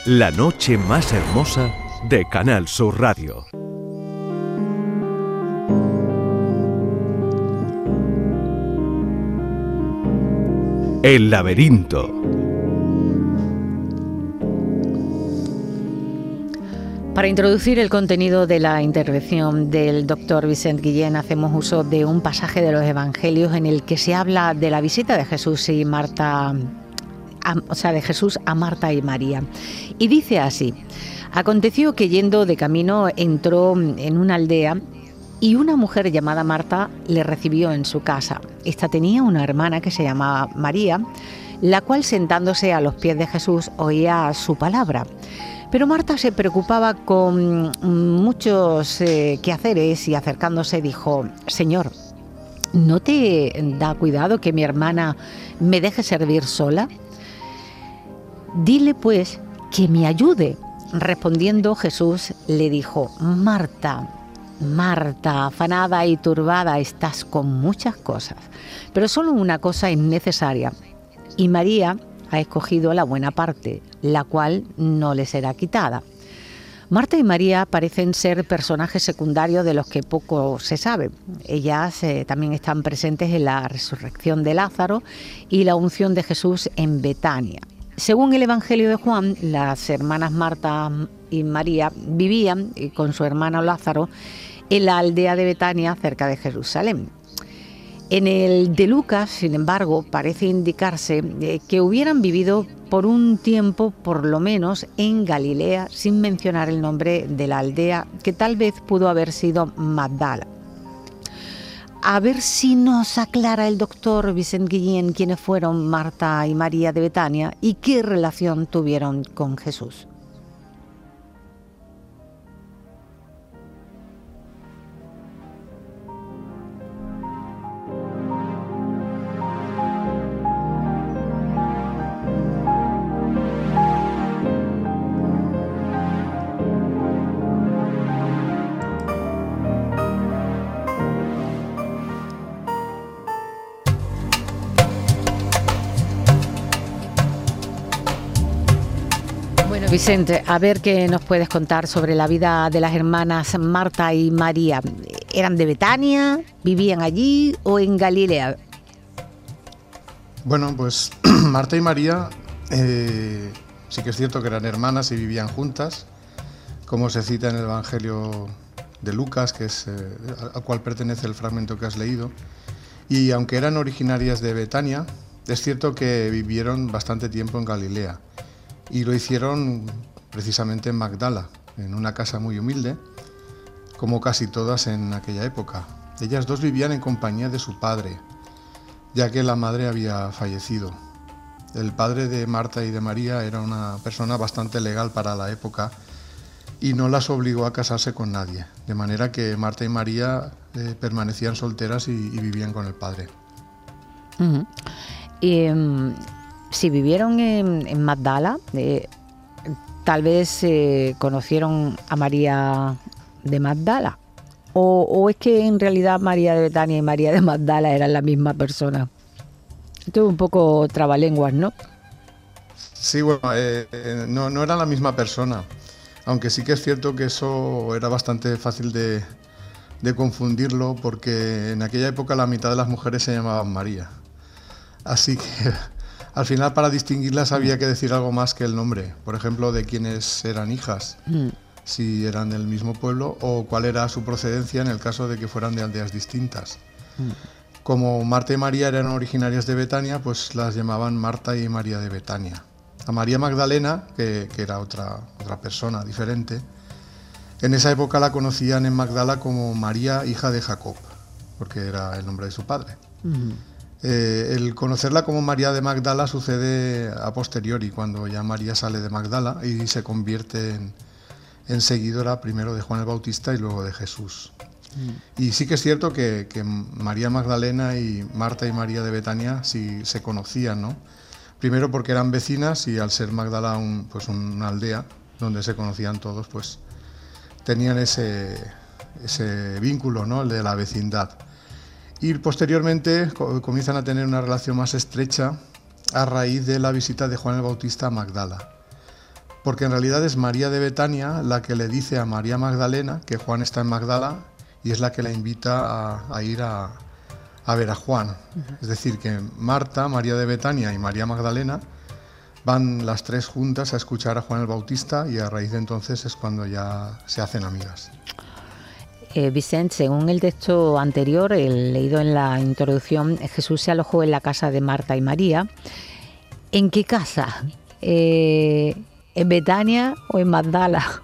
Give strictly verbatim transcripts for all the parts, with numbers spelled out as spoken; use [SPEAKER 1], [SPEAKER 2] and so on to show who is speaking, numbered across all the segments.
[SPEAKER 1] La noche más hermosa de Canal Sur Radio. El laberinto.
[SPEAKER 2] Para introducir el contenido de la intervención del doctor Vicent Guillén, hacemos uso de un pasaje de los Evangelios en el que se habla de la visita de Jesús y Marta, a, o sea, de Jesús a Marta y María. Y dice así: aconteció que yendo de camino entró en una aldea y una mujer llamada Marta le recibió en su casa. Esta tenía una hermana que se llamaba María, la cual sentándose a los pies de Jesús oía su palabra. Pero Marta se preocupaba con muchos eh, quehaceres y acercándose dijo: Señor, ¿no te da cuidado que mi hermana me deje servir sola? Dile pues que me ayude. Respondiendo Jesús le dijo: Marta, Marta, afanada y turbada estás con muchas cosas, pero solo una cosa es necesaria, y María ha escogido la buena parte, la cual no le será quitada. Marta y María parecen ser personajes secundarios de los que poco se sabe. Ellas eh, también están presentes en la resurrección de Lázaro y la unción de Jesús en Betania. Según el Evangelio de Juan, las hermanas Marta y María vivían con su hermano Lázaro en la aldea de Betania, cerca de Jerusalén. En el de Lucas, sin embargo, parece indicarse eh, que hubieran vivido por un tiempo, por lo menos, en Galilea, sin mencionar el nombre de la aldea, que tal vez pudo haber sido Magdala. A ver si nos aclara el doctor Vicent Guillén quiénes fueron Marta y María de Betania y qué relación tuvieron con Jesús. Vicente, a ver qué nos puedes contar sobre la vida de las hermanas Marta y María. ¿Eran de Betania? ¿Vivían allí o en Galilea?
[SPEAKER 3] Bueno, pues Marta y María eh, sí que es cierto que eran hermanas y vivían juntas, como se cita en el Evangelio de Lucas, que es eh, al cual pertenece el fragmento que has leído. Y aunque eran originarias de Betania, es cierto que vivieron bastante tiempo en Galilea. Y lo hicieron precisamente en Magdala, en una casa muy humilde, como casi todas en aquella época. Ellas dos vivían en compañía de su padre, ya que la madre había fallecido. El padre de Marta y de María era una persona bastante legal para la época y no las obligó a casarse con nadie, de manera que Marta y María eh, permanecían solteras y, y vivían con el padre.
[SPEAKER 2] Uh-huh. Y... Um... Si vivieron en, en Magdala, eh, tal vez eh, conocieron a María de Magdala. O, ¿O es que en realidad María de Betania y María de Magdala eran la misma persona? Esto es un poco trabalenguas, ¿no?
[SPEAKER 3] Sí, bueno, eh, eh, no, no eran la misma persona. Aunque sí que es cierto que eso era bastante fácil de, de confundirlo, porque en aquella época la mitad de las mujeres se llamaban María. Así que... Al final, para distinguirlas había que decir algo más que el nombre, por ejemplo, de quiénes eran hijas, mm. si eran del mismo pueblo o cuál era su procedencia en el caso de que fueran de aldeas distintas. Mm. Como Marta y María eran originarias de Betania, pues las llamaban Marta y María de Betania. A María Magdalena, que, que era otra, otra persona diferente, en esa época la conocían en Magdala como María, hija de Jacob, porque era el nombre de su padre. Mm. Eh, el conocerla como María de Magdala sucede a posteriori, cuando ya María sale de Magdala y se convierte en, en seguidora primero de Juan el Bautista y luego de Jesús. Mm. Y sí que es cierto que, que María Magdalena y Marta y María de Betania sí se conocían, ¿no? Primero porque eran vecinas y al ser Magdala un, pues una aldea donde se conocían todos, pues tenían ese, ese vínculo, ¿no? El de la vecindad. Y posteriormente comienzan a tener una relación más estrecha a raíz de la visita de Juan el Bautista a Magdala. porque en realidad es María de Betania la que le dice a María Magdalena que Juan está en Magdala y es la que la invita a, a ir a, a ver a Juan. Uh-huh. Es decir, que Marta, María de Betania y María Magdalena van las tres juntas a escuchar a Juan el Bautista y a raíz de entonces es cuando ya se hacen amigas.
[SPEAKER 2] Eh, Vicente, según el texto anterior, el leído en la introducción, Jesús se alojó en la casa de Marta y María. ¿En qué casa? Eh, ¿En Betania o en Magdala?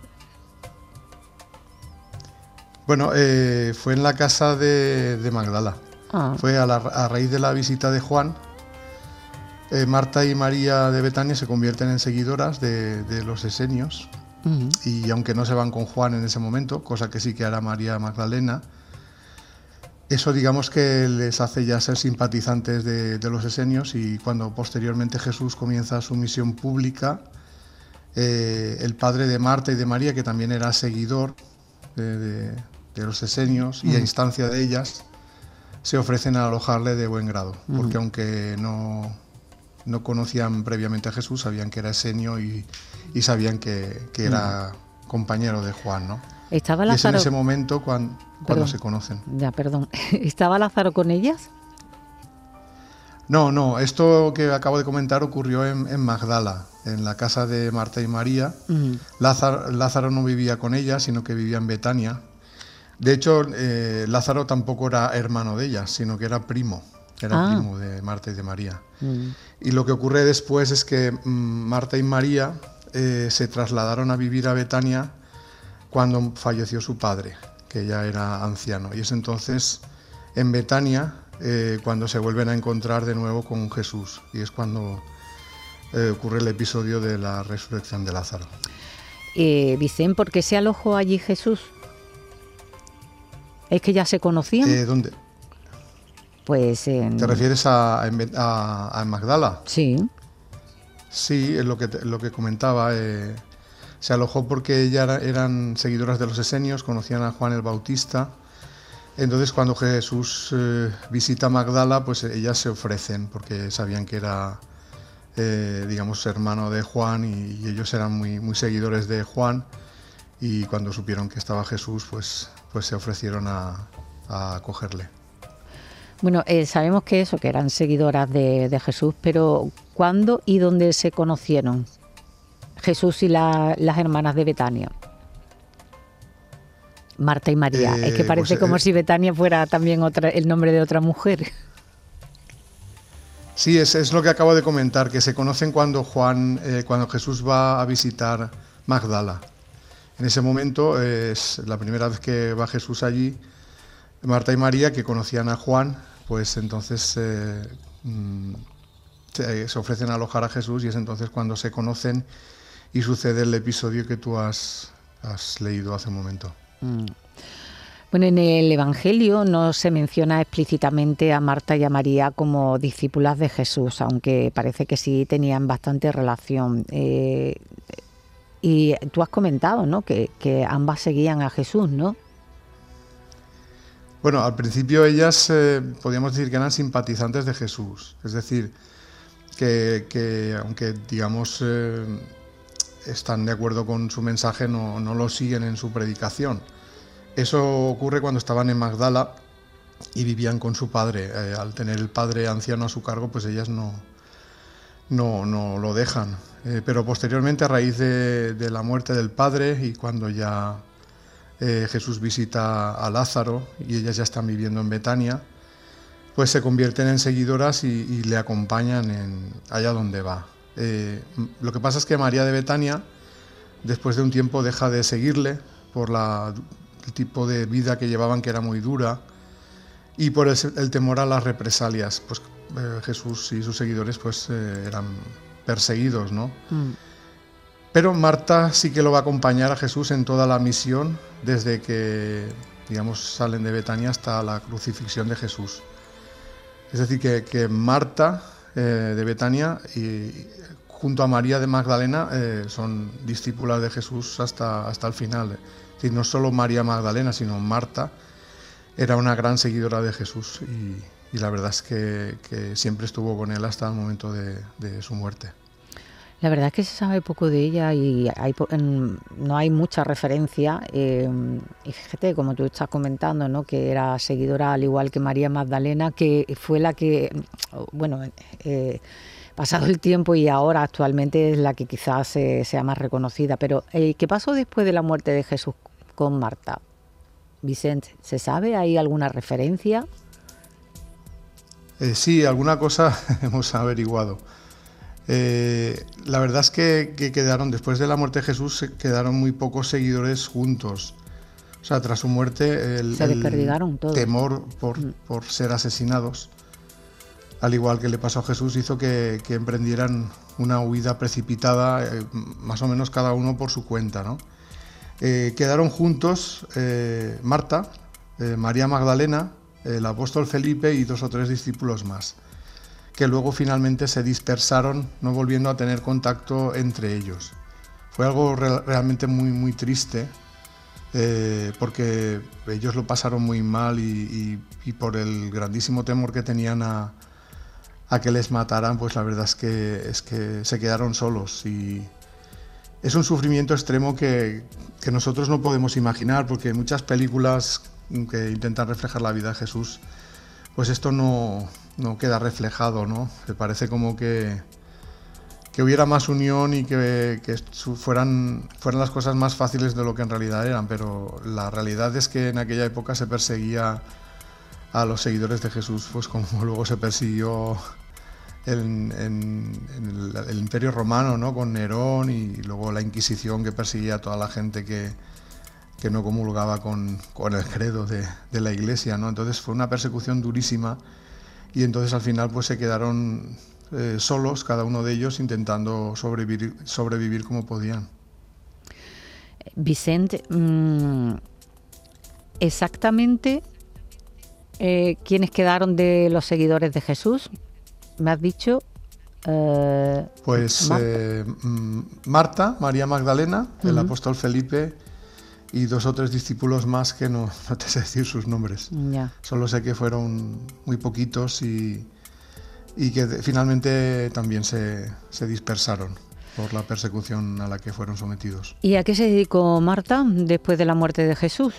[SPEAKER 3] Bueno, eh, fue en la casa de, de Magdala.
[SPEAKER 2] Ah.
[SPEAKER 3] Fue a, la, a raíz de la visita de Juan. Eh, Marta y María de Betania se convierten en seguidoras de, de los esenios. Uh-huh. Y aunque no se van con Juan en ese momento, cosa que sí que hará María Magdalena, eso digamos que les hace ya ser simpatizantes de, de los esenios, y cuando posteriormente Jesús comienza su misión pública, eh, el padre de Marta y de María, que también era seguidor de, de, de los esenios, uh-huh, y a instancia de ellas, se ofrecen a alojarle de buen grado, uh-huh, porque aunque no, no conocían previamente a Jesús, sabían que era esenio y, y sabían que, que era uh-huh compañero de Juan, ¿no?
[SPEAKER 2] ¿Estaba Lázaro?
[SPEAKER 3] Y es en ese momento cuando, cuando se conocen.
[SPEAKER 2] Ya, perdón. ¿Estaba Lázaro con ellas?
[SPEAKER 3] No, no. Esto que acabo de comentar ocurrió en, en Magdala, en la casa de Marta y María. Uh-huh. Lázaro, Lázaro no vivía con ellas, sino que vivía en Betania. De hecho, eh, Lázaro tampoco era hermano de ellas, sino que era primo. Era ah. primo de Marta y de María. Uh-huh. Y lo que ocurre después es que mm, Marta y María eh, se trasladaron a vivir a Betania cuando falleció su padre, que ya era anciano. Y es entonces en Betania eh, cuando se vuelven a encontrar de nuevo con Jesús. Y es cuando eh, ocurre el episodio de la resurrección de Lázaro.
[SPEAKER 2] Eh, Vicente, ¿por qué se alojó allí Jesús? ¿Es que ya se conocían?
[SPEAKER 3] Eh, ¿Dónde?
[SPEAKER 2] Pues en...
[SPEAKER 3] ¿Te refieres a, a, a Magdala?
[SPEAKER 2] Sí.
[SPEAKER 3] Sí, es lo que, lo que comentaba. Eh, se alojó porque ya eran seguidoras de los esenios, conocían a Juan el Bautista. Entonces, cuando Jesús eh, visita Magdala, pues ellas se ofrecen, porque sabían que era, eh, digamos, hermano de Juan, y, y ellos eran muy, muy seguidores de Juan. Y cuando supieron que estaba Jesús, pues, pues se ofrecieron a, a acogerle.
[SPEAKER 2] Bueno, eh, sabemos que eso, que eran seguidoras de, de Jesús, pero ¿cuándo y dónde se conocieron Jesús y la, las hermanas de Betania? Marta y María. Eh, es que parece pues, como eh, si Betania fuera también otra, el nombre de otra mujer.
[SPEAKER 3] Sí, es, es lo que acabo de comentar, que se conocen cuando Juan, eh, cuando Jesús va a visitar Magdala. En ese momento eh, es la primera vez que va Jesús allí. Marta y María, que conocían a Juan, pues entonces eh, se, se ofrecen a alojar a Jesús, y es entonces cuando se conocen y sucede el episodio que tú has, has leído hace un momento.
[SPEAKER 2] Mm. Bueno, en el Evangelio no se menciona explícitamente a Marta y a María como discípulas de Jesús, aunque parece que sí tenían bastante relación. Eh, y tú has comentado, ¿no?, que, que ambas seguían a Jesús, ¿no?
[SPEAKER 3] Bueno, al principio ellas eh, podríamos decir que eran simpatizantes de Jesús, es decir, que, que aunque digamos eh, están de acuerdo con su mensaje, no, no lo siguen en su predicación. Eso ocurre cuando estaban en Magdala y vivían con su padre. Eh, al tener el padre anciano a su cargo, pues ellas no, no, no lo dejan. Eh, pero posteriormente, a raíz de, de la muerte del padre, y cuando ya Eh, Jesús visita a Lázaro y ellas ya están viviendo en Betania, pues se convierten en seguidoras y, y le acompañan en, allá donde va. Eh, lo que pasa es que María de Betania, después de un tiempo, deja de seguirle por la, el tipo de vida que llevaban, que era muy dura, y por el, el temor a las represalias. Pues eh, Jesús y sus seguidores pues eh, eran perseguidos, ¿no? Mm. Pero Marta sí que lo va a acompañar a Jesús en toda la misión, desde que, digamos, salen de Betania hasta la crucifixión de Jesús. Es decir, que, que Marta eh, de Betania y junto a María de Magdalena eh, son discípulas de Jesús hasta, hasta el final. Es decir, no solo María Magdalena, sino Marta era una gran seguidora de Jesús, y, y la verdad es que, que siempre estuvo con él hasta el momento de, de su muerte.
[SPEAKER 2] La verdad es que se sabe poco de ella y hay, po- en- no hay mucha referencia. Eh, y fíjate, como tú estás comentando, ¿no? Que era seguidora al igual que María Magdalena, que fue la que, bueno, eh, pasado el tiempo y ahora actualmente es la que quizás eh, sea más reconocida. Pero eh, ¿qué pasó después de la muerte de Jesús con Marta? Vicente, ¿se sabe? ¿Hay alguna referencia?
[SPEAKER 3] Eh, sí, alguna cosa hemos averiguado. Eh, la verdad es que, que quedaron, después de la muerte de Jesús, se quedaron muy pocos seguidores juntos. O sea, tras su muerte, el,
[SPEAKER 2] Se
[SPEAKER 3] el
[SPEAKER 2] desperdigaron todos.
[SPEAKER 3] temor por,
[SPEAKER 2] Mm.
[SPEAKER 3] por ser asesinados, al igual que le pasó a Jesús, hizo que, que emprendieran una huida precipitada, eh, más o menos cada uno por su cuenta, ¿no? Eh, quedaron juntos eh, Marta, eh, María Magdalena, el apóstol Felipe y dos o tres discípulos más, que luego finalmente se dispersaron, no volviendo a tener contacto entre ellos. Fue algo re- realmente muy, muy triste, eh, porque ellos lo pasaron muy mal y, y- y por el grandísimo temor que tenían a, a que les mataran, pues la verdad es que, es que se quedaron solos. Y es un sufrimiento extremo que, que nosotros no podemos imaginar, porque muchas películas que intentan reflejar la vida de Jesús, pues esto no, no queda reflejado, ¿no? Me parece como que, que hubiera más unión y que, que su- fueran, fueran las cosas más fáciles de lo que en realidad eran, pero la realidad es que en aquella época se perseguía a los seguidores de Jesús, pues como luego se persiguió en, en- en el, el Imperio Romano, ¿no? Con Nerón, y luego la Inquisición, que perseguía a toda la gente que, que no comulgaba con, con el credo de, de la Iglesia, ¿no? Entonces fue una persecución durísima y entonces al final pues se quedaron eh, solos, cada uno de ellos intentando sobrevivir, sobrevivir como podían.
[SPEAKER 2] Vicente, mm, exactamente eh, quiénes quedaron de los seguidores de Jesús. Me has dicho eh,
[SPEAKER 3] Pues
[SPEAKER 2] Marta.
[SPEAKER 3] eh, mm, Marta, María Magdalena, el
[SPEAKER 2] Ujú.
[SPEAKER 3] apóstol Felipe y dos o tres discípulos más que no, no te sé decir sus nombres.
[SPEAKER 2] Ya.
[SPEAKER 3] Solo sé que fueron muy poquitos y, y que de- finalmente también se, se dispersaron por la persecución a la que fueron sometidos.
[SPEAKER 2] ¿Y a qué se dedicó Marta después de la muerte de Jesús?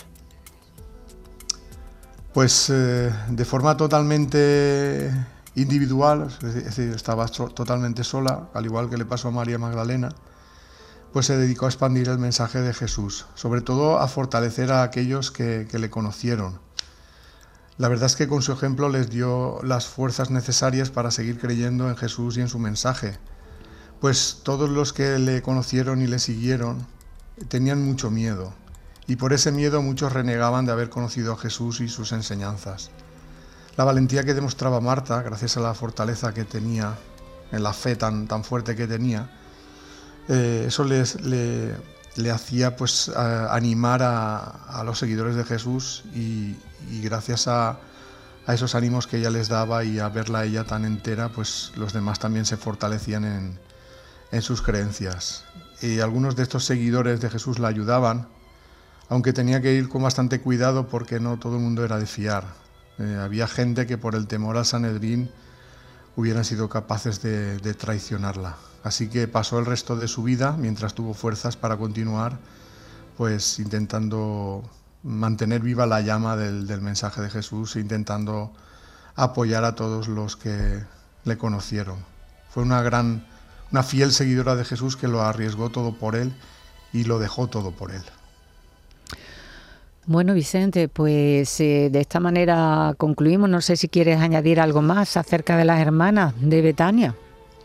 [SPEAKER 3] Pues eh, de forma totalmente individual, es decir, estaba so- totalmente sola, al igual que le pasó a María Magdalena, pues se dedicó a expandir el mensaje de Jesús, sobre todo a fortalecer a aquellos que, que le conocieron. La verdad es que con su ejemplo les dio las fuerzas necesarias para seguir creyendo en Jesús y en su mensaje, pues todos los que le conocieron y le siguieron tenían mucho miedo, y por ese miedo muchos renegaban de haber conocido a Jesús y sus enseñanzas. La valentía que demostraba Marta, gracias a la fortaleza que tenía, en la fe tan, tan fuerte que tenía, eh, eso les, le, le hacía pues a- animar a, a los seguidores de Jesús y, y gracias a, a esos ánimos que ella les daba y a verla a ella tan entera, pues los demás también se fortalecían en, en sus creencias. Y algunos de estos seguidores de Jesús la ayudaban, aunque tenía que ir con bastante cuidado porque no todo el mundo era de fiar. Eh, había gente que por el temor al Sanedrín hubieran sido capaces de, de traicionarla. Así que pasó el resto de su vida, mientras tuvo fuerzas para continuar, pues intentando mantener viva la llama del, del mensaje de Jesús e intentando apoyar a todos los que le conocieron. Fue una gran, una fiel seguidora de Jesús que lo arriesgó todo por él y lo dejó todo por él.
[SPEAKER 2] Bueno, Vicente, pues eh, de esta manera concluimos. No sé si quieres añadir algo más acerca de las hermanas de Betania.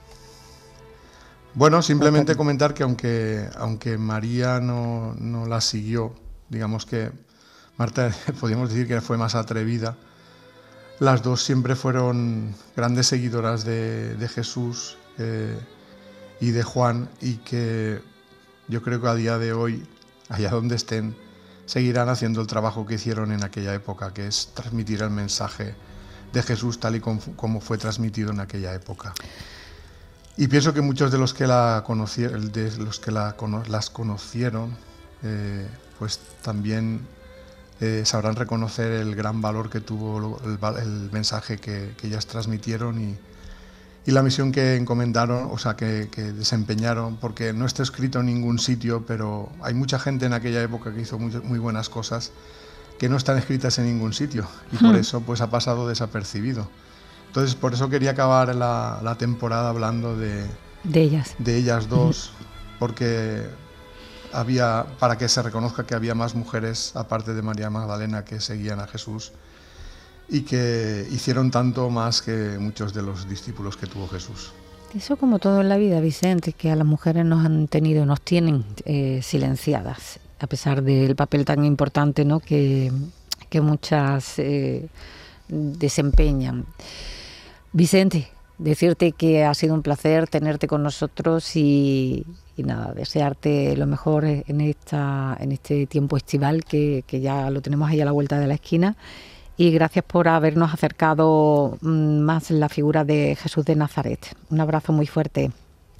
[SPEAKER 3] Bueno, simplemente comentar que aunque, aunque María no, no la siguió, digamos que Marta podríamos decir que fue más atrevida, las dos siempre fueron grandes seguidoras de, de Jesús eh, y de Juan, y que yo creo que a día de hoy, allá donde estén, seguirán haciendo el trabajo que hicieron en aquella época, que es transmitir el mensaje de Jesús tal y como, como fue transmitido en aquella época. Y pienso que muchos de los que, la conocieron, de los que la, las conocieron, eh, pues también eh, sabrán reconocer el gran valor que tuvo el, el mensaje que, que ellas transmitieron y, y la misión que encomendaron, o sea, que, que desempeñaron, porque no está escrito en ningún sitio, pero hay mucha gente en aquella época que hizo muy, muy buenas cosas que no están escritas en ningún sitio y por eso pues ha pasado desapercibido. Entonces por eso quería acabar la, la temporada hablando de,
[SPEAKER 2] de ellas,
[SPEAKER 3] de ellas dos, porque había, para que se reconozca que había más mujeres aparte de María Magdalena que seguían a Jesús y que hicieron tanto más que muchos de los discípulos que tuvo Jesús.
[SPEAKER 2] Eso como todo en la vida, Vicente, que a las mujeres nos han tenido, nos tienen eh, silenciadas, a pesar del papel tan importante, ¿no?, que, que muchas eh, desempeñan. Vicente, decirte que ha sido un placer tenerte con nosotros y, y nada, desearte lo mejor en esta en este tiempo estival que, que ya lo tenemos ahí a la vuelta de la esquina. Y gracias por habernos acercado más la figura de Jesús de Nazaret. Un abrazo muy fuerte.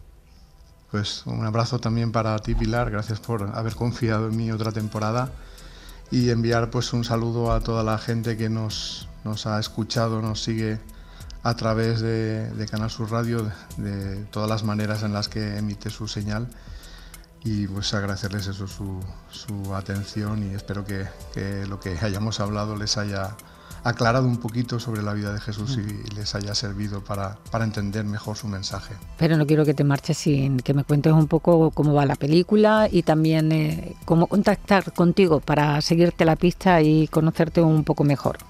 [SPEAKER 3] Pues un abrazo también para ti, Pilar. Gracias por haber confiado en mí otra temporada y enviar pues un saludo a toda la gente que nos, nos ha escuchado, nos sigue a través de, de Canal Sur Radio, de, de todas las maneras en las que emite su señal. Y pues agradecerles eso, su, su atención, y espero que, que lo que hayamos hablado les haya aclarado un poquito sobre la vida de Jesús y les haya servido para, para entender mejor su mensaje.
[SPEAKER 2] Pero no quiero que te marches sin que me cuentes un poco cómo va la película y también eh, cómo contactar contigo para seguirte la pista y conocerte un poco mejor.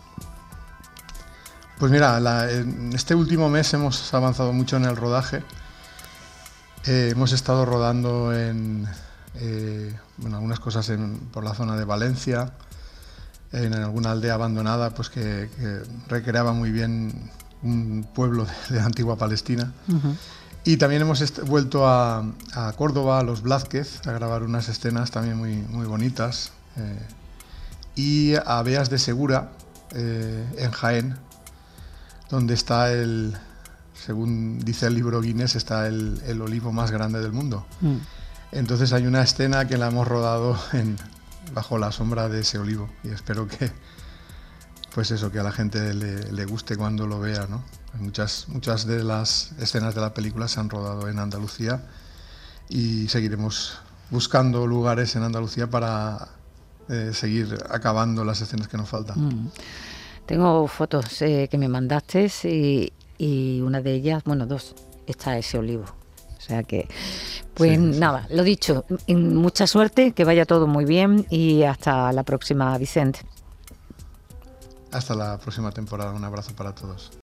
[SPEAKER 3] Pues mira, la, en este último mes hemos avanzado mucho en el rodaje. Eh, hemos estado rodando en eh, bueno, algunas cosas en, por la zona de Valencia, en, en alguna aldea abandonada pues que, que recreaba muy bien un pueblo de, de antigua Palestina. Uh-huh. Y también hemos est- vuelto a, a Córdoba, a Los Blázquez, a grabar unas escenas también muy, muy bonitas. Eh, y a Beas de Segura, eh, en Jaén, donde está el... Según dice el libro Guinness, está el, el olivo más grande del mundo. Mm. Entonces hay una escena que la hemos rodado en, bajo la sombra de ese olivo y espero que, pues eso, que a la gente le, le guste cuando lo vea, ¿no? Muchas, muchas de las escenas de la película se han rodado en Andalucía y seguiremos buscando lugares en Andalucía para eh, seguir acabando las escenas que nos faltan.
[SPEAKER 2] Mm. Tengo fotos eh, que me mandaste y... y una de ellas, bueno, dos, está ese olivo. O sea que, pues sí, nada, sí. Lo dicho, mucha suerte, que vaya todo muy bien y hasta la próxima, Vicente.
[SPEAKER 3] Hasta la próxima temporada, un abrazo para todos.